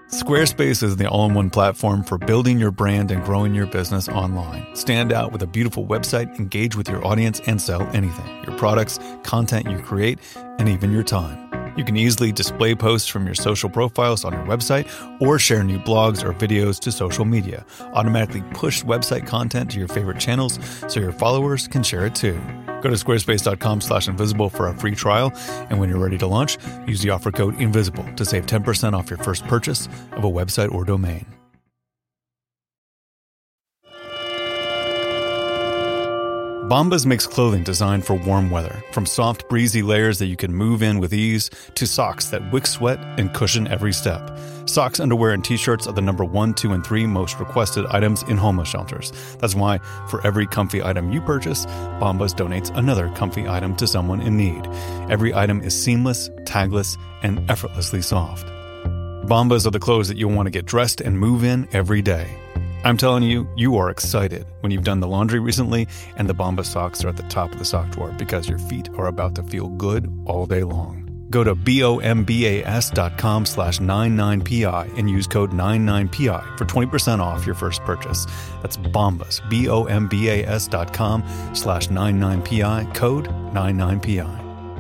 Squarespace is the all-in-one platform for building your brand and growing your business online. Stand out with a beautiful website, engage with your audience, and sell anything. Your products, content you create, and even your time. You can easily display posts from your social profiles on your website or share new blogs or videos to social media. Automatically push website content to your favorite channels so your followers can share it too. Go to squarespace.com/invisible for a free trial, and when you're ready to launch, use the offer code INVISIBLE to save 10% off your first purchase of a website or domain. Bombas makes clothing designed for warm weather, from soft, breezy layers that you can move in with ease to socks that wick sweat and cushion every step. Socks, underwear, and t-shirts are the number 1, 2, and 3 most requested items in homeless shelters. That's why for every comfy item you purchase, Bombas donates another comfy item to someone in need. Every item is seamless, tagless, and effortlessly soft. Bombas are the clothes that you'll want to get dressed and move in every day. I'm telling you, you are excited when you've done the laundry recently and the Bombas socks are at the top of the sock drawer because your feet are about to feel good all day long. Go to bombas.com/99pi and use code 99pi for 20% off your first purchase. That's Bombas, bombas.com/99pi, code 99pi.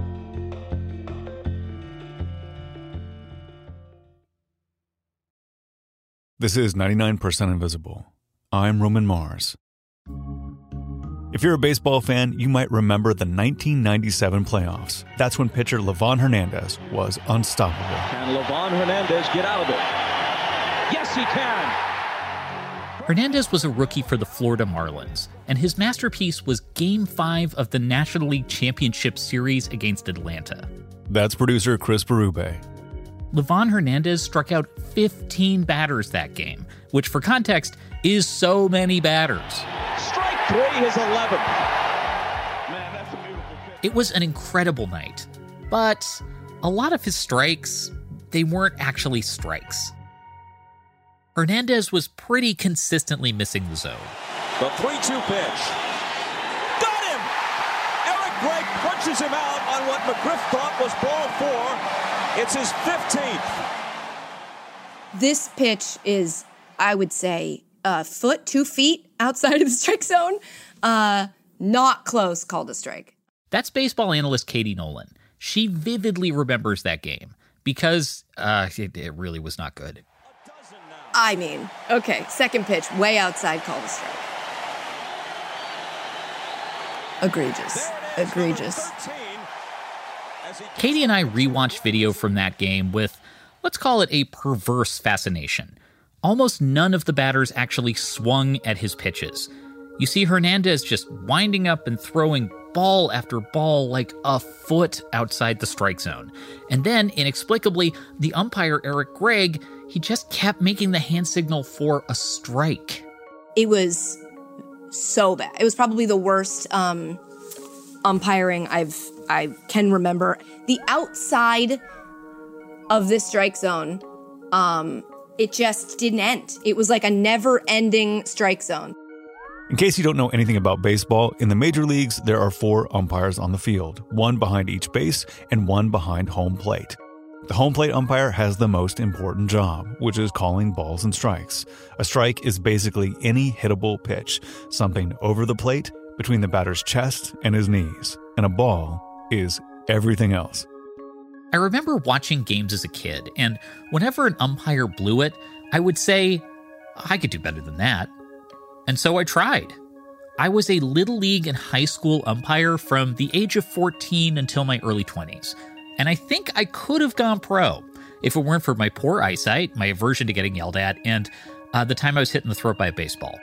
This is 99% Invisible. I'm Roman Mars. If you're a baseball fan, you might remember the 1997 playoffs. That's when pitcher Livan Hernandez was unstoppable. Can Livan Hernandez get out of it? Yes, he can! Hernandez was a rookie for the Florida Marlins, and his masterpiece was Game 5 of the National League Championship Series against Atlanta. That's producer Chris Berube. Livan Hernandez struck out 15 batters that game, which for context is so many batters. Strike 3, his 11th. Man, that's a beautiful pitch. It was an incredible night, but a lot of his strikes, they weren't actually strikes. Hernandez was pretty consistently missing the zone. The 3-2 pitch. Got him! Eric Gregg punches him out on what McGriff thought was ball 4. It's his 15th. This pitch is, I would say, a foot, 2 feet outside of the strike zone. Not close, called a strike. That's baseball analyst Katie Nolan. She vividly remembers that game because it really was not good. I mean, okay, second pitch, way outside, called a strike. Egregious. Katie and I rewatched video from that game with, let's call it a perverse fascination. Almost none of the batters actually swung at his pitches. You see Hernandez just winding up and throwing ball after ball like a foot outside the strike zone. And then, inexplicably, the umpire, Eric Gregg, he just kept making the hand signal for a strike. It was so bad. It was probably the worst umpiring I can remember. The outside of this strike zone, it just didn't end. It was like a never-ending strike zone. In case you don't know anything about baseball, in the major leagues, there are 4 umpires on the field, 1 behind each base and 1 behind home plate. The home plate umpire has the most important job, which is calling balls and strikes. A strike is basically any hittable pitch, something over the plate, between the batter's chest and his knees. And a ball is everything else. I remember watching games as a kid, and whenever an umpire blew it, I would say, I could do better than that. And so I tried. I was a Little League and high school umpire from the age of 14 until my early 20s. And I think I could have gone pro if it weren't for my poor eyesight, my aversion to getting yelled at, and the time I was hit in the throat by a baseball.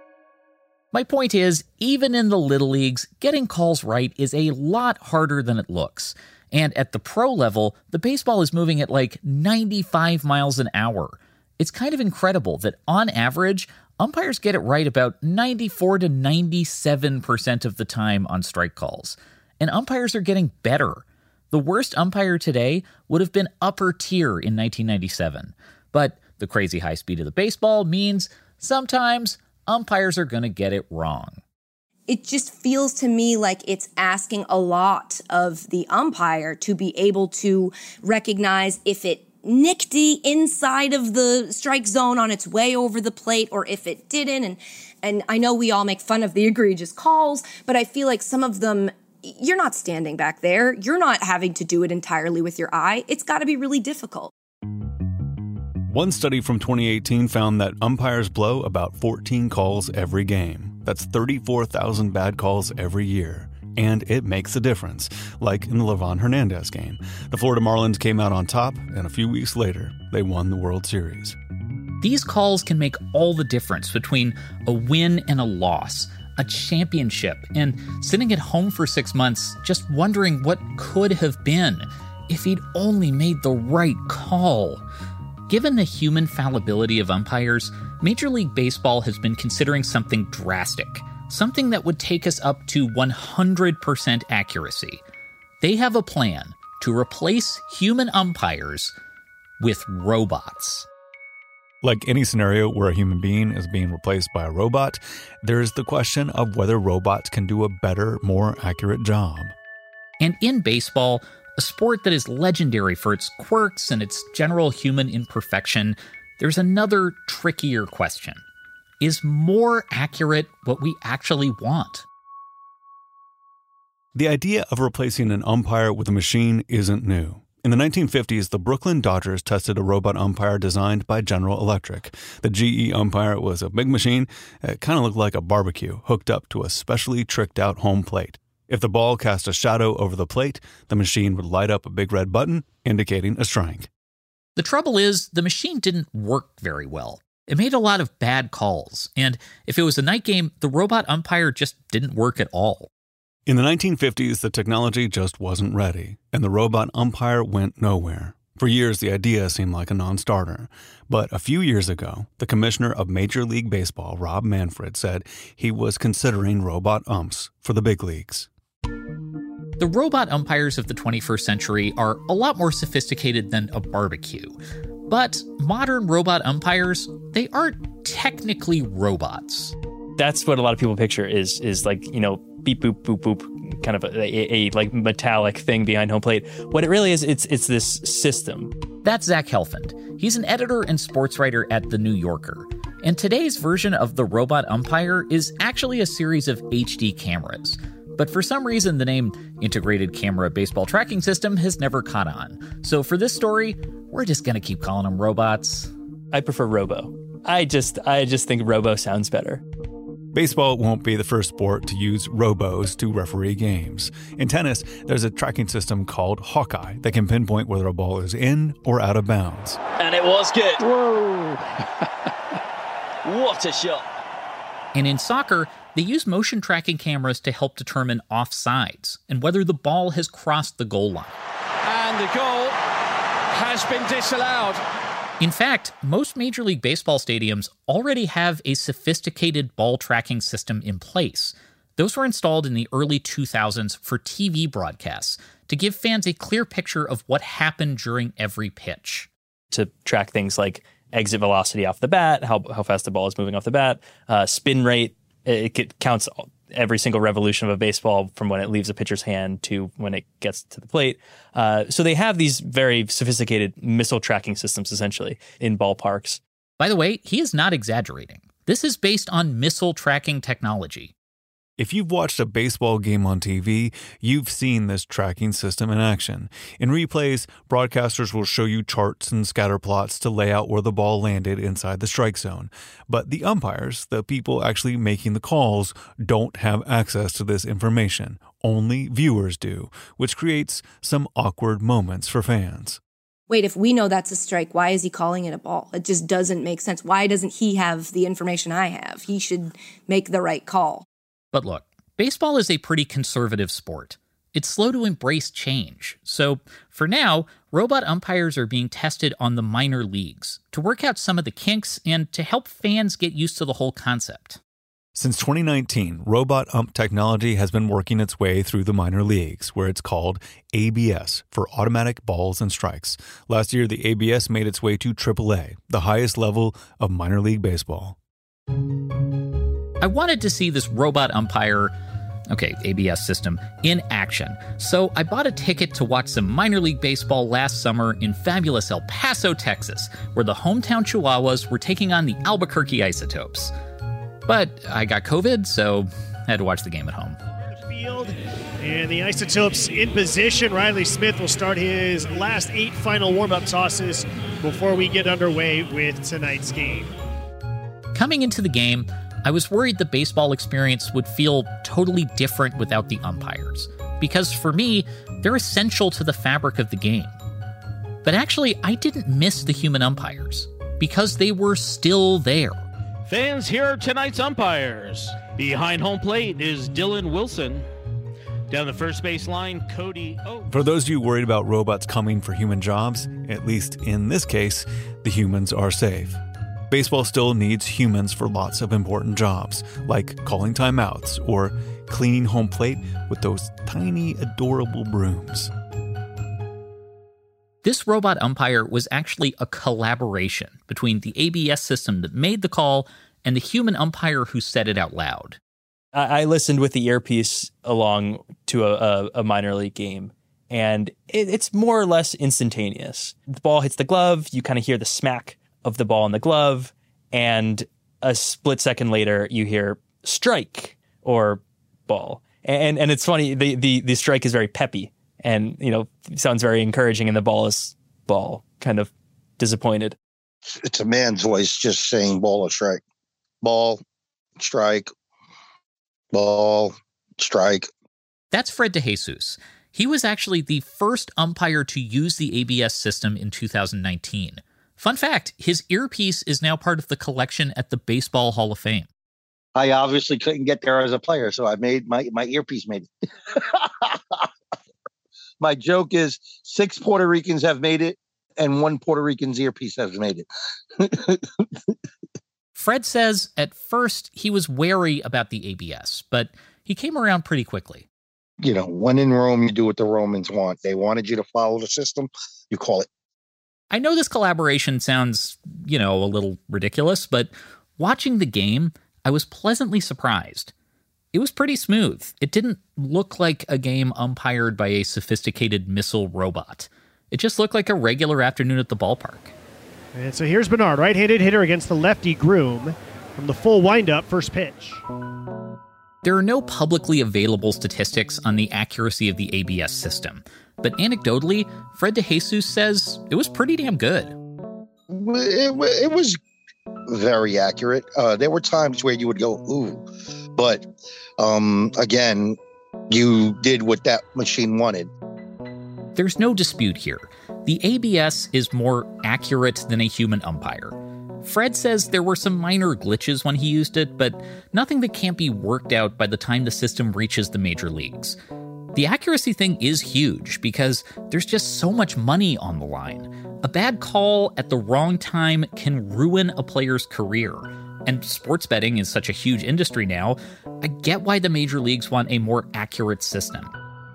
My point is, even in the Little Leagues, getting calls right is a lot harder than it looks. And at the pro level, the baseball is moving at like 95 miles an hour. It's kind of incredible that on average, umpires get it right about 94 to 97% of the time on strike calls. And umpires are getting better. The worst umpire today would have been upper tier in 1997. But the crazy high speed of the baseball means sometimes umpires are going to get it wrong. It just feels to me like it's asking a lot of the umpire to be able to recognize if it nicked the inside of the strike zone on its way over the plate, or if it didn't. And I know we all make fun of the egregious calls, but I feel like some of them, you're not standing back there. You're not having to do it entirely with your eye. It's got to be really difficult. One study from 2018 found that umpires blow about 14 calls every game. That's 34,000 bad calls every year. And it makes a difference, like in the Livan Hernandez game. The Florida Marlins came out on top, and a few weeks later, they won the World Series. These calls can make all the difference between a win and a loss, a championship, and sitting at home for 6 months just wondering what could have been if he'd only made the right call. Given the human fallibility of umpires, Major League Baseball has been considering something drastic. Something that would take us up to 100% accuracy. They have a plan to replace human umpires with robots. Like any scenario where a human being is being replaced by a robot, there's the question of whether robots can do a better, more accurate job. And in baseball, a sport that is legendary for its quirks and its general human imperfection, there's another trickier question. Is more accurate what we actually want? The idea of replacing an umpire with a machine isn't new. In the 1950s, the Brooklyn Dodgers tested a robot umpire designed by General Electric. The GE umpire was a big machine. It kind of looked like a barbecue hooked up to a specially tricked-out home plate. If the ball cast a shadow over the plate, the machine would light up a big red button indicating a strike. The trouble is, the machine didn't work very well. It made a lot of bad calls, and if it was a night game, the robot umpire just didn't work at all. In the 1950s, the technology just wasn't ready, and the robot umpire went nowhere. For years, the idea seemed like a non-starter. But a few years ago, the commissioner of Major League Baseball, Rob Manfred, said he was considering robot umps for the big leagues. The robot umpires of the 21st century are a lot more sophisticated than a barbecue. But modern robot umpires, they aren't technically robots. That's what a lot of people picture is like, beep, boop, boop, boop, kind of a like metallic thing behind home plate. What it really is, it's this system. That's Zach Helfand. He's an editor and sports writer at The New Yorker. And today's version of the robot umpire is actually a series of HD cameras. But for some reason, the name Integrated Camera Baseball Tracking System has never caught on. So for this story, we're just going to keep calling them robots. I prefer Robo. I just think Robo sounds better. Baseball won't be the first sport to use robos to referee games. In tennis, there's a tracking system called Hawkeye that can pinpoint whether a ball is in or out of bounds. And it was good. Whoa. What a shot. And in soccer, they use motion tracking cameras to help determine offsides and whether the ball has crossed the goal line. And the goal has been disallowed. In fact, most Major League Baseball stadiums already have a sophisticated ball tracking system in place. Those were installed in the early 2000s for TV broadcasts to give fans a clear picture of what happened during every pitch. To track things like exit velocity off the bat, how fast the ball is moving off the bat, spin rate. It counts every single revolution of a baseball from when it leaves a pitcher's hand to when it gets to the plate. So they have these very sophisticated missile tracking systems, essentially, in ballparks. By the way, he is not exaggerating. This is based on missile tracking technology. If you've watched a baseball game on TV, you've seen this tracking system in action. In replays, broadcasters will show you charts and scatter plots to lay out where the ball landed inside the strike zone. But the umpires, the people actually making the calls, don't have access to this information. Only viewers do, which creates some awkward moments for fans. Wait, if we know that's a strike, why is he calling it a ball? It just doesn't make sense. Why doesn't he have the information I have? He should make the right call. But look, baseball is a pretty conservative sport. It's slow to embrace change. So for now, robot umpires are being tested on the minor leagues to work out some of the kinks and to help fans get used to the whole concept. Since 2019, robot ump technology has been working its way through the minor leagues, where it's called ABS, for automatic balls and strikes. Last year, the ABS made its way to AAA, the highest level of minor league baseball. I wanted to see this robot umpire Okay, ABS system in action. So I bought a ticket to watch some minor league baseball last summer in fabulous El Paso, Texas, where the hometown Chihuahuas were taking on the Albuquerque Isotopes. But I got COVID, so I had to watch the game at home. Field and the Isotopes in position. Riley Smith will start his last 8 final warm-up tosses before we get underway with tonight's game. Coming into the game, I was worried the baseball experience would feel totally different without the umpires, because for me, they're essential to the fabric of the game. But actually, I didn't miss the human umpires, because they were still there. Fans, here are tonight's umpires. Behind home plate is Dylan Wilson. Down the first base line, Cody Oaks. For those of you worried about robots coming for human jobs, at least in this case, the humans are safe. Baseball still needs humans for lots of important jobs, like calling timeouts or cleaning home plate with those tiny, adorable brooms. This robot umpire was actually a collaboration between the ABS system that made the call and the human umpire who said it out loud. I listened with the earpiece along to a minor league game, and it's more or less instantaneous. The ball hits the glove, you kind of hear the smack of the ball in the glove, and a split second later you hear strike or ball. And it's funny, the strike is very peppy and, sounds very encouraging, and the ball is ball, kind of disappointed. It's a man's voice just saying ball or strike. Ball, strike, ball, strike. That's Fred DeJesus. He was actually the first umpire to use the ABS system in 2019. Fun fact, his earpiece is now part of the collection at the Baseball Hall of Fame. I obviously couldn't get there as a player, so I made my earpiece made it. My joke is 6 Puerto Ricans have made it, and 1 Puerto Rican's earpiece has made it. Fred says at first he was wary about the ABS, but he came around pretty quickly. When in Rome, you do what the Romans want. They wanted you to follow the system. You call it. I know this collaboration sounds, a little ridiculous, but watching the game, I was pleasantly surprised. It was pretty smooth. It didn't look like a game umpired by a sophisticated missile robot. It just looked like a regular afternoon at the ballpark. And so here's Bernard, right-handed hitter against the lefty Groom from the full windup, first pitch. There are no publicly available statistics on the accuracy of the ABS system, but anecdotally, Fred DeJesus says it was pretty damn good. It was very accurate. There were times where you would go, ooh, but again, you did what that machine wanted. There's no dispute here. The ABS is more accurate than a human umpire. Fred says there were some minor glitches when he used it, but nothing that can't be worked out by the time the system reaches the major leagues. The accuracy thing is huge because there's just so much money on the line. A bad call at the wrong time can ruin a player's career. And sports betting is such a huge industry now, I get why the major leagues want a more accurate system.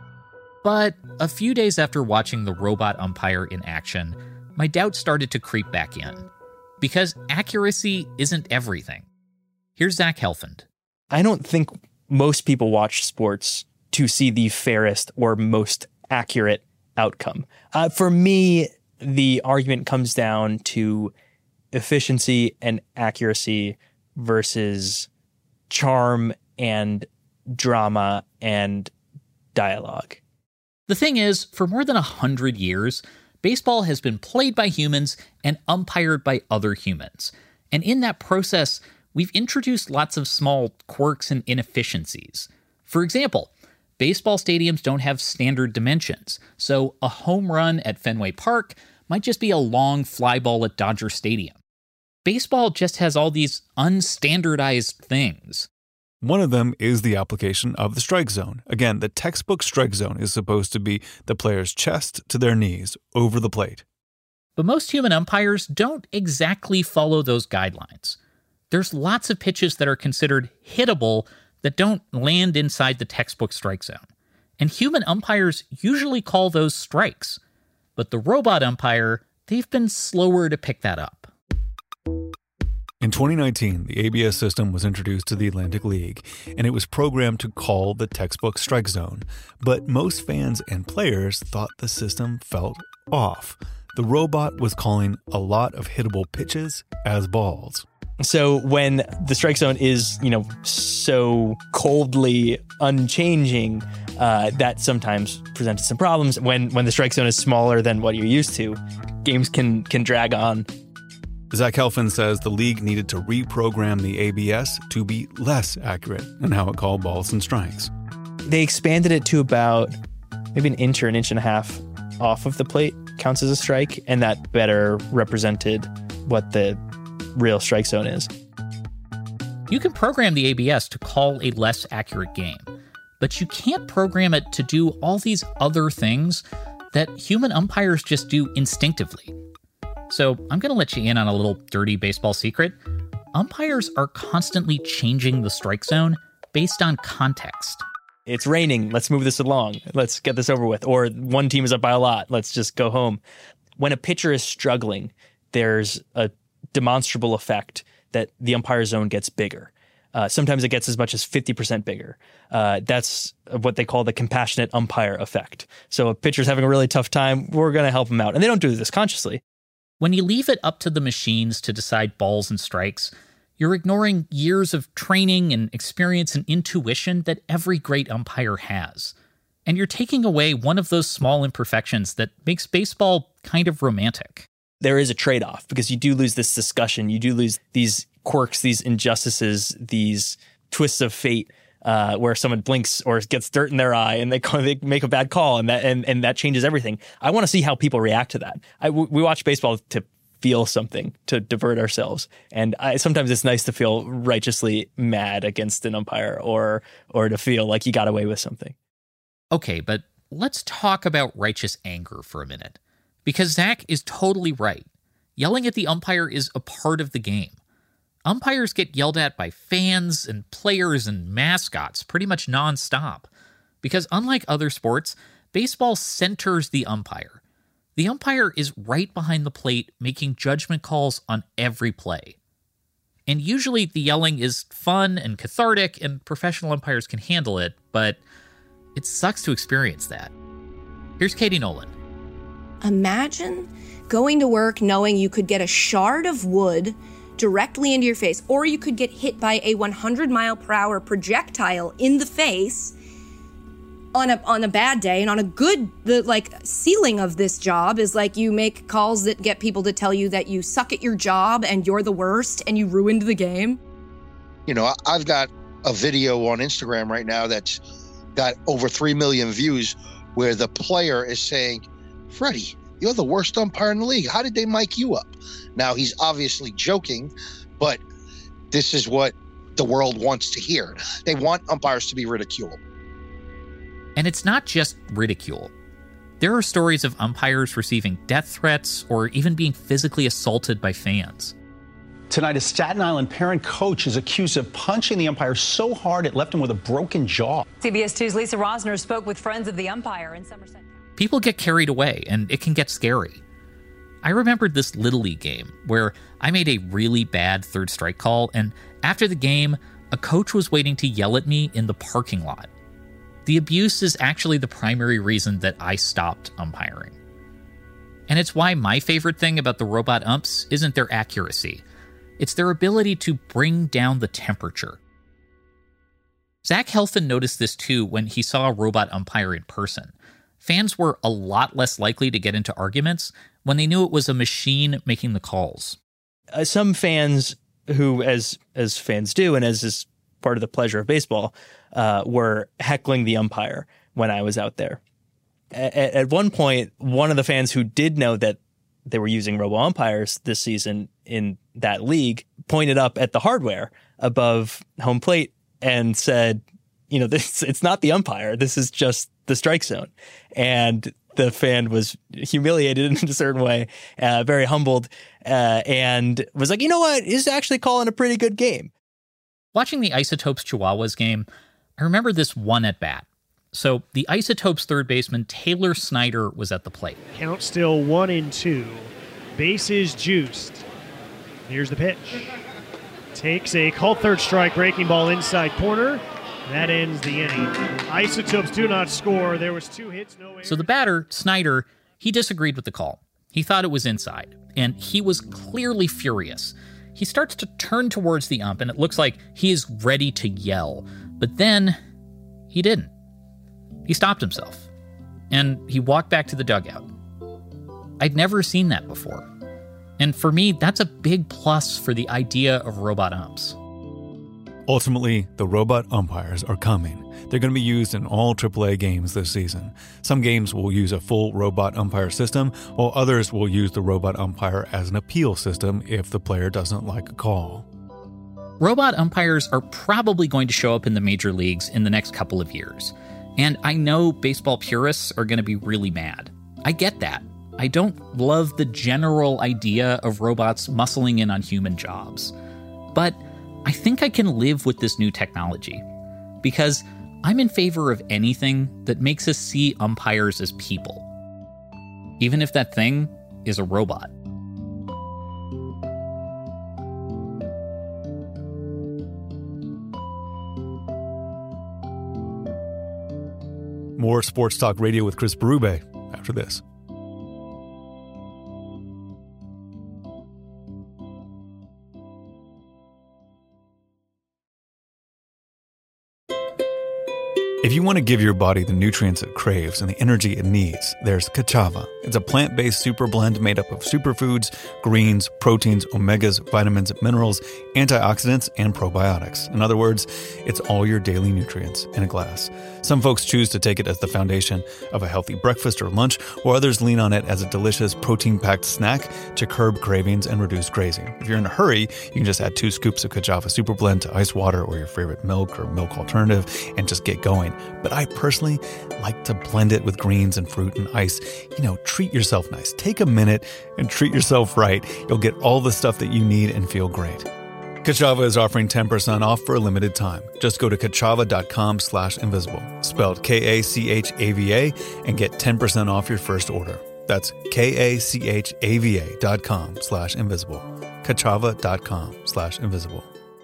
But a few days after watching the robot umpire in action, my doubts started to creep back in. Because accuracy isn't everything. Here's Zach Helfand. I don't think most people watch sports to see the fairest or most accurate outcome. For me, the argument comes down to efficiency and accuracy versus charm and drama and dialogue. The thing is, for more than 100 years, baseball has been played by humans and umpired by other humans. And in that process, we've introduced lots of small quirks and inefficiencies. For example, baseball stadiums don't have standard dimensions, so a home run at Fenway Park might just be a long fly ball at Dodger Stadium. Baseball just has all these unstandardized things. One of them is the application of the strike zone. Again, the textbook strike zone is supposed to be the player's chest to their knees over the plate. But most human umpires don't exactly follow those guidelines. There's lots of pitches that are considered hittable that don't land inside the textbook strike zone. And human umpires usually call those strikes. But the robot umpire, they've been slower to pick that up. In 2019, the ABS system was introduced to the Atlantic League, and it was programmed to call the textbook strike zone. But most fans and players thought the system felt off. The robot was calling a lot of hittable pitches as balls. So when the strike zone is, so coldly unchanging, that sometimes presented some problems. When the strike zone is smaller than what you're used to, games can drag on. Zach Helfand says the league needed to reprogram the ABS to be less accurate in how it called balls and strikes. They expanded it to about maybe an inch or an inch and a half off of the plate counts as a strike, and that better represented what the real strike zone is. You can program the ABS to call a less accurate game, but you can't program it to do all these other things that human umpires just do instinctively. So I'm going to let you in on a little dirty baseball secret. Umpires are constantly changing the strike zone based on context. It's raining. Let's move this along. Let's get this over with. Or one team is up by a lot. Let's just go home. When a pitcher is struggling, there's a demonstrable effect that the umpire zone gets bigger. Sometimes it gets as much as 50% bigger. That's what they call the compassionate umpire effect. So a pitcher's having a really tough time, we're going to help him out. And they don't do this consciously. When you leave it up to the machines to decide balls and strikes, you're ignoring years of training and experience and intuition that every great umpire has. And you're taking away one of those small imperfections that makes baseball kind of romantic. There is a trade-off because you do lose this discussion. You do lose these quirks, these injustices, these twists of fate where someone blinks or gets dirt in their eye and they make a bad call and that changes everything. I want to see how people react to that. We watch baseball to feel something, to divert ourselves. And sometimes it's nice to feel righteously mad against an umpire or to feel like you got away with something. Okay, but let's talk about righteous anger for a minute. Because Zach is totally right. Yelling at the umpire is a part of the game. Umpires get yelled at by fans and players and mascots pretty much nonstop. Because unlike other sports, baseball centers the umpire. The umpire is right behind the plate making judgment calls on every play. And usually the yelling is fun and cathartic and professional umpires can handle it, but it sucks to experience that. Here's Katie Nolan. Imagine going to work knowing you could get a shard of wood directly into your face, or you could get hit by a 100-mile-per-hour projectile in the face on a bad day. And on a good, the ceiling of this job is you make calls that get people to tell you that you suck at your job and you're the worst and you ruined the game. I've got a video on Instagram right now that's got over 3 million views where the player is saying, Freddie, you're the worst umpire in the league. How did they mic you up? Now, he's obviously joking, but this is what the world wants to hear. They want umpires to be ridiculed. And it's not just ridicule. There are stories of umpires receiving death threats or even being physically assaulted by fans. Tonight, a Staten Island parent coach is accused of punching the umpire so hard it left him with a broken jaw. CBS 2's Lisa Rosner spoke with friends of the umpire in Somerset. People get carried away, and it can get scary. I remembered this Little League game where I made a really bad third strike call, and after the game, a coach was waiting to yell at me in the parking lot. The abuse is actually the primary reason that I stopped umpiring. And it's why my favorite thing about the robot umps isn't their accuracy. It's their ability to bring down the temperature. Zach Helfand noticed this too when he saw a robot umpire in person. Fans were a lot less likely to get into arguments when they knew it was a machine making the calls. Some fans who, as fans do, and as is part of the pleasure of baseball, were heckling the umpire when I was out there. At one point, one of the fans who did know that they were using robo-umpires this season in that league pointed up at the hardware above home plate and said, it's not the umpire. This is just the strike zone. And the fan was humiliated in a certain way, very humbled, and was like, you know what? He's actually calling a pretty good game. Watching the Isotopes Chihuahuas game, I remember this one at bat. So the Isotopes third baseman Taylor Snyder was at the plate. Count still 1-2. Bases juiced. Here's the pitch. Takes a called third strike, breaking ball inside corner. That ends the inning. Isotopes do not score. There was 2 hits, no errors. So the batter, Snyder, he disagreed with the call. He thought it was inside, and he was clearly furious. He starts to turn towards the ump, and it looks like he is ready to yell. But then he didn't. He stopped himself, and he walked back to the dugout. I'd never seen that before. And for me, that's a big plus for the idea of robot umps. Ultimately, the robot umpires are coming. They're going to be used in all AAA games this season. Some games will use a full robot umpire system, while others will use the robot umpire as an appeal system if the player doesn't like a call. Robot umpires are probably going to show up in the major leagues in the next couple of years. And I know baseball purists are going to be really mad. I get that. I don't love the general idea of robots muscling in on human jobs. But I think I can live with this new technology, because I'm in favor of anything that makes us see umpires as people, even if that thing is a robot. More Sports Talk Radio with Chris Berube after this. If you want to give your body the nutrients it craves and the energy it needs, there's Kachava. It's a plant-based super blend made up of superfoods, greens, proteins, omegas, vitamins, minerals, antioxidants, and probiotics. In other words, it's all your daily nutrients in a glass. Some folks choose to take it as the foundation of a healthy breakfast or lunch, while others lean on it as a delicious protein-packed snack to curb cravings and reduce grazing. If you're in a hurry, you can just add 2 scoops of Kachava super blend to ice water or your favorite milk or milk alternative and just get going. But I personally like to blend it with greens and fruit and ice. Treat yourself nice. Take a minute and treat yourself right. You'll get all the stuff that you need and feel great. Kachava is offering 10% off for a limited time. Just go to kachava.com/invisible, spelled Kachava, and get 10% off your first order. That's kachava.com/invisible. Kachava.com/invisible.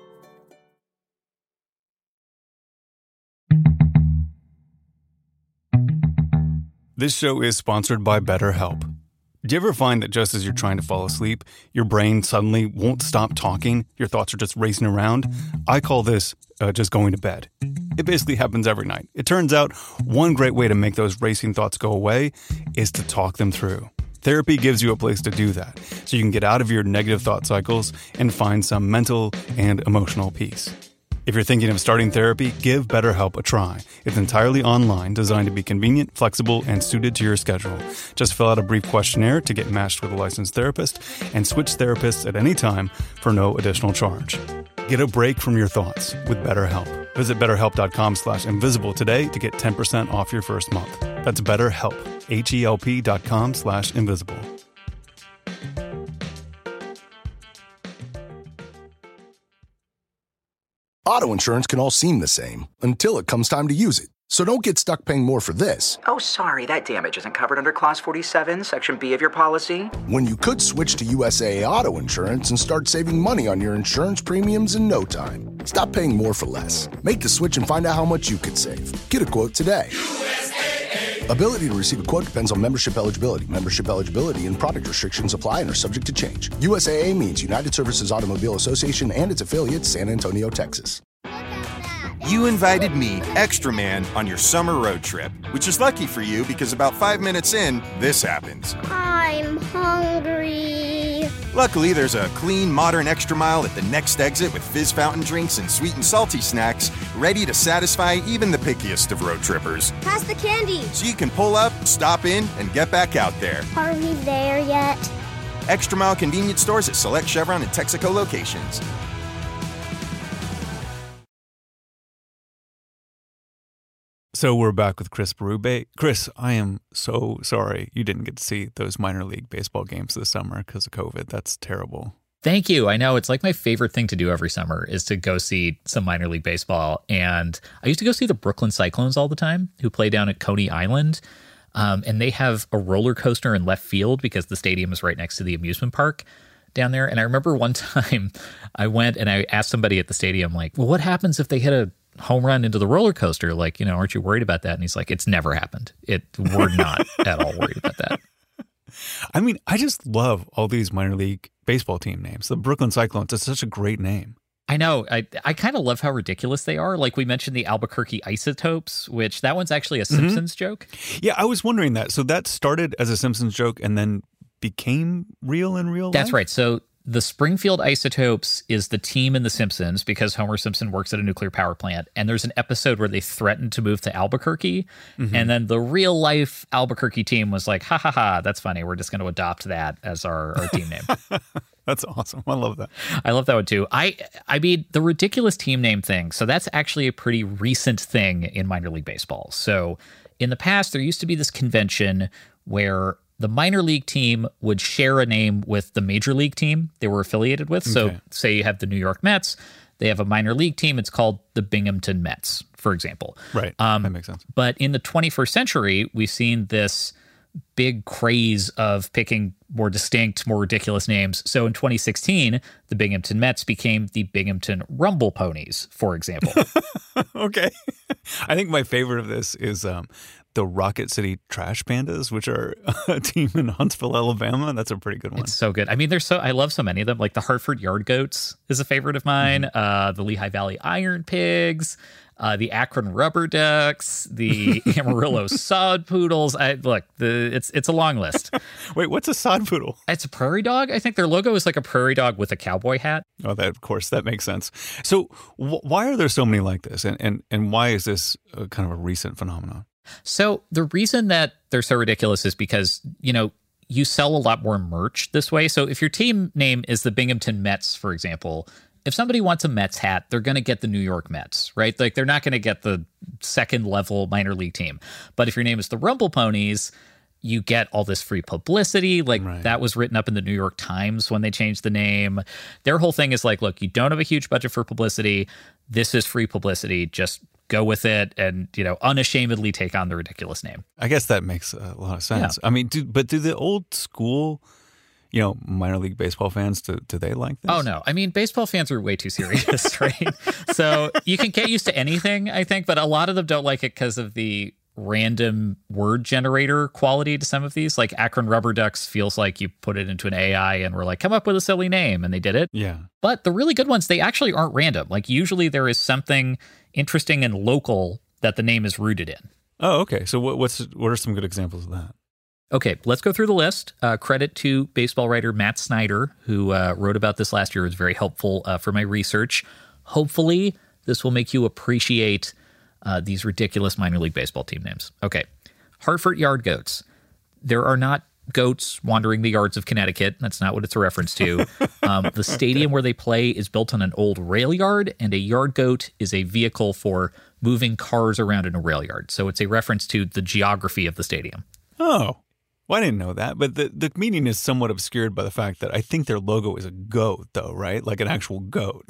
This show is sponsored by BetterHelp. Do you ever find that just as you're trying to fall asleep, your brain suddenly won't stop talking? Your thoughts are just racing around? I call this just going to bed. It basically happens every night. It turns out one great way to make those racing thoughts go away is to talk them through. Therapy gives you a place to do that, so you can get out of your negative thought cycles and find some mental and emotional peace. If you're thinking of starting therapy, give BetterHelp a try. It's entirely online, designed to be convenient, flexible, and suited to your schedule. Just fill out a brief questionnaire to get matched with a licensed therapist and switch therapists at any time for no additional charge. Get a break from your thoughts with BetterHelp. Visit BetterHelp.com/invisible today to get 10% off your first month. That's BetterHelp, HELP.com/invisible. Auto insurance can all seem the same until it comes time to use it. So don't get stuck paying more for this. Oh, sorry, that damage isn't covered under Clause 47, Section B of your policy. When you could switch to USAA Auto Insurance and start saving money on your insurance premiums in no time. Stop paying more for less. Make the switch and find out how much you could save. Get a quote today. USAA. Ability to receive a quote depends on membership eligibility. Membership eligibility and product restrictions apply and are subject to change. USAA means United Services Automobile Association and its affiliates, San Antonio, Texas. You invited me, Extra Man, on your summer road trip, which is lucky for you because about 5 minutes in, this happens. I'm hungry. Luckily, there's a clean, modern Extra Mile at the next exit with fizz fountain drinks and sweet and salty snacks, ready to satisfy even the pickiest of road trippers. Pass the candy. So you can pull up, stop in, and get back out there. Are we there yet? Extra Mile convenience stores at select Chevron and Texaco locations. So we're back with Chris Berube. Chris, I am so sorry you didn't get to see those minor league baseball games this summer because of COVID. That's terrible. Thank you. I know it's like my favorite thing to do every summer is to go see some minor league baseball. And I used to go see the Brooklyn Cyclones all the time, who play down at Coney Island. And they have a roller coaster in left field because the stadium is right next to the amusement park. down there. And I remember one time I went and I asked somebody at the stadium, like, well, what happens if they hit a home run into the roller coaster? Like, aren't you worried about that? And he's like, it's never happened. We're not at all worried about that. I mean, I just love all these minor league baseball team names. The Brooklyn Cyclones, it's such a great name. I know. I kind of love how ridiculous they are. Like we mentioned the Albuquerque Isotopes, which that one's actually a Simpsons joke. Yeah, I was wondering that. So that started as a Simpsons joke and then became real in real life? That's right. So the Springfield Isotopes is the team in The Simpsons because Homer Simpson works at a nuclear power plant. And there's an episode where they threatened to move to Albuquerque. Mm-hmm. And then the real life Albuquerque team was like, ha ha ha, that's funny. We're just going to adopt that as our team name. That's awesome. I love that. I love that one too. I mean, the ridiculous team name thing. So that's actually a pretty recent thing in minor league baseball. So in the past, there used to be this convention where the minor league team would share a name with the major league team they were affiliated with. So say you have the New York Mets, they have a minor league team. It's called the Binghamton Mets, for example. Right. That makes sense. But in the 21st century, we've seen this big craze of picking more distinct, more ridiculous names. So in 2016, the Binghamton Mets became the Binghamton Rumble Ponies, for example. Okay. I think my favorite of this is the Rocket City Trash Pandas, which are a team in Huntsville, Alabama. That's a pretty good one. It's so good. I mean, I love so many of them. Like the Hartford Yard Goats is a favorite of mine. The Lehigh Valley Iron Pigs, the Akron Rubber Ducks, the Amarillo Sod Poodles. It's a long list. Wait, what's a sod poodle? It's a prairie dog. I think their logo is like a prairie dog with a cowboy hat. Oh, of course, that makes sense. So why are there so many like this? And why is this kind of a recent phenomenon? So the reason that they're so ridiculous is because, you sell a lot more merch this way. So if your team name is the Binghamton Mets, for example, if somebody wants a Mets hat, they're going to get the New York Mets, right? Like they're not going to get the second level minor league team. But if your name is the Rumble Ponies, you get all this free publicity. That was written up in the New York Times when they changed the name. Their whole thing is like, look, you don't have a huge budget for publicity. This is free publicity. Just go with it and, unashamedly take on the ridiculous name. I guess that makes a lot of sense. Yeah. I mean, do the old school, minor league baseball fans, do they like this? Oh, no. I mean, baseball fans are way too serious, right? So you can get used to anything, I think, but a lot of them don't like it because of the random word generator quality to some of these. Like Akron Rubber Ducks feels like you put it into an AI and we're like, come up with a silly name, and they did it. Yeah. But the really good ones, they actually aren't random. Like usually there is something interesting and local that the name is rooted in. Oh, okay. So what are some good examples of that? Okay, let's go through the list. Credit to baseball writer Matt Snyder, who wrote about this last year. It was very helpful for my research. Hopefully, this will make you appreciate these ridiculous minor league baseball team names. Okay, Hartford Yard Goats. There are not goats wandering the yards of Connecticut. That's not what it's a reference to. The stadium where they play is built on an old rail yard, and a yard goat is a vehicle for moving cars around in a rail yard. So it's a reference to the geography of the stadium. Oh, well, I didn't know that. But the meaning is somewhat obscured by the fact that I think their logo is a goat, though, right? Like an actual goat.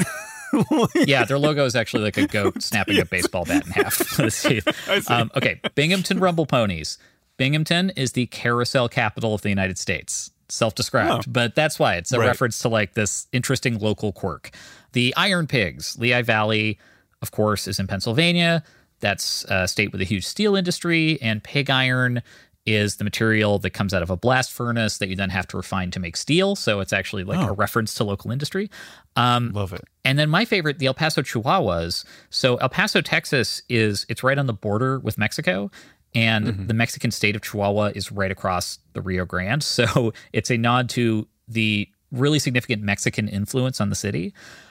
Yeah, their logo is actually like a goat snapping a baseball bat in half. I see. Okay, Binghamton Rumble Ponies. Binghamton is the carousel capital of the United States. Self-described, but that's why it's a reference to like this interesting local quirk. The Iron Pigs, Lehigh Valley, of course, is in Pennsylvania. That's a state with a huge steel industry, and pig iron is the material that comes out of a blast furnace that you then have to refine to make steel. So it's actually like a reference to local industry. Love it. And then my favorite, the El Paso Chihuahuas. So El Paso, Texas it's right on the border with Mexico. And the Mexican state of Chihuahua is right across the Rio Grande. So it's a nod to the really significant Mexican influence on the city.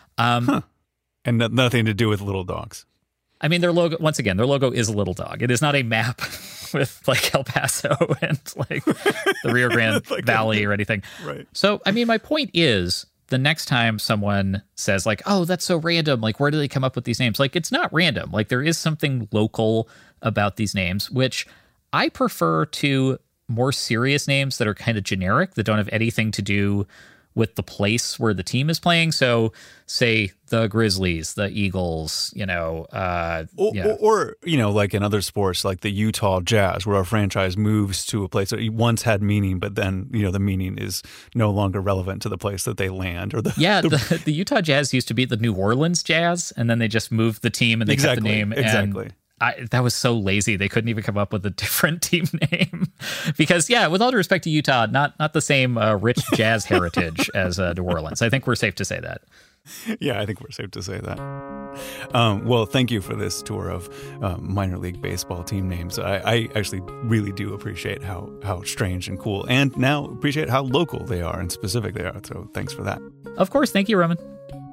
And nothing to do with little dogs. I mean, their logo is a little dog. It is not a map with like El Paso and like the Rio Grande Valley or anything. Right. So, I mean, my point is the next time someone says like, oh, that's so random, like, where do they come up with these names? Like, it's not random. Like, there is something local about these names, which I prefer to more serious names that are kind of generic, that don't have anything to do with the place where the team is playing. So say the Grizzlies, the Eagles, or like in other sports, like the Utah Jazz, where a franchise moves to a place that once had meaning, but then, the meaning is no longer relevant to the place that they land. Or the Utah Jazz used to be the New Orleans Jazz, and then they just moved the team and they kept the name. Exactly. That was so lazy. They couldn't even come up with a different team name because, with all due respect to Utah, not the same rich jazz heritage as New Orleans. I think we're safe to say that. Yeah, I think we're safe to say that. Well, thank you for this tour of minor league baseball team names. I actually really do appreciate how strange and cool, and now appreciate how local they are and specific they are. So thanks for that. Of course. Thank you, Roman.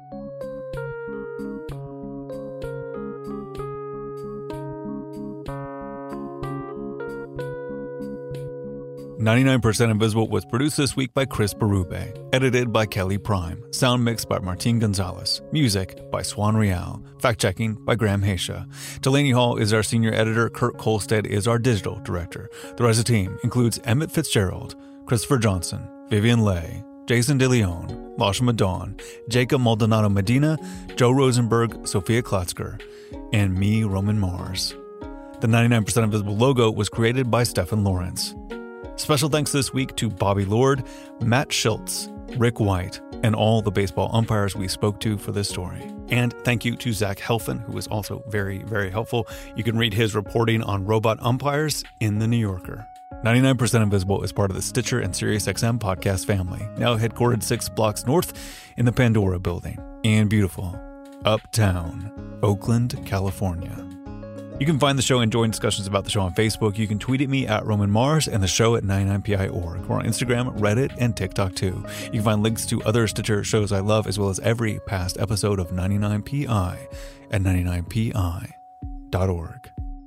"99% Invisible" was produced this week by Chris Berube, edited by Kelly Prime, sound mixed by Martin Gonzalez, music by Swan Real, fact-checking by Graham Haysha. Delaney Hall is our senior editor, Kurt Kolstad is our digital director. The rest of the team includes Emmett Fitzgerald, Christopher Johnson, Vivian Leigh, Jason DeLeon, Lashma Dawn, Jacob Maldonado Medina, Joe Rosenberg, Sophia Klotzker, and me, Roman Mars. The 99% Invisible logo was created by Stephen Lawrence. Special thanks this week to Bobby Lord, Matt Schultz, Rick White, and all the baseball umpires we spoke to for this story. And thank you to Zach Helfen, who was also very, very helpful. You can read his reporting on robot umpires in The New Yorker. 99% Invisible is part of the Stitcher and SiriusXM podcast family, now headquartered 6 blocks north in the Pandora building in beautiful Uptown, Oakland, California. You can find the show and join discussions about the show on Facebook. You can tweet at me at Roman Mars and the show at 99PI.org. We're on Instagram, Reddit, and TikTok too. You can find links to other Stitcher shows I love, as well as every past episode of 99PI at 99PI.org.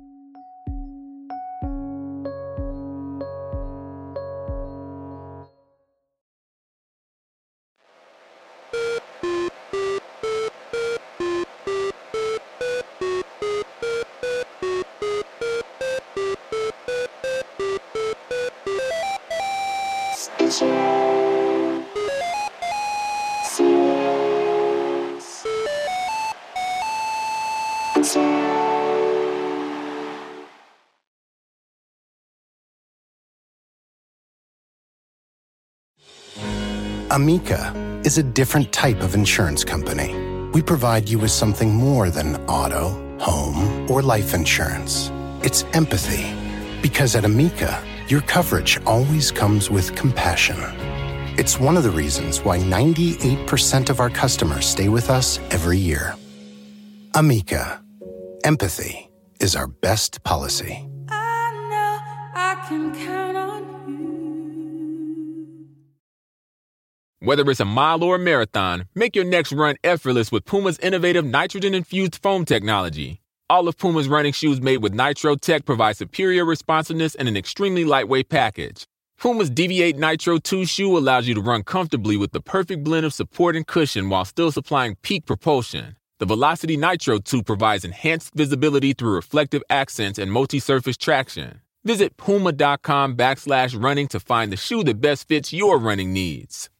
Amica is a different type of insurance company. We provide you with something more than auto, home, or life insurance. It's empathy. Because at Amica, your coverage always comes with compassion. It's one of the reasons why 98% of our customers stay with us every year. Amica. Empathy is our best policy. I know I can count on you. Whether it's a mile or a marathon, make your next run effortless with Puma's innovative nitrogen-infused foam technology. All of Puma's running shoes made with Nitro Tech provide superior responsiveness and an extremely lightweight package. Puma's Deviate Nitro 2 shoe allows you to run comfortably with the perfect blend of support and cushion while still supplying peak propulsion. The Velocity Nitro 2 provides enhanced visibility through reflective accents and multi-surface traction. Visit puma.com/running to find the shoe that best fits your running needs.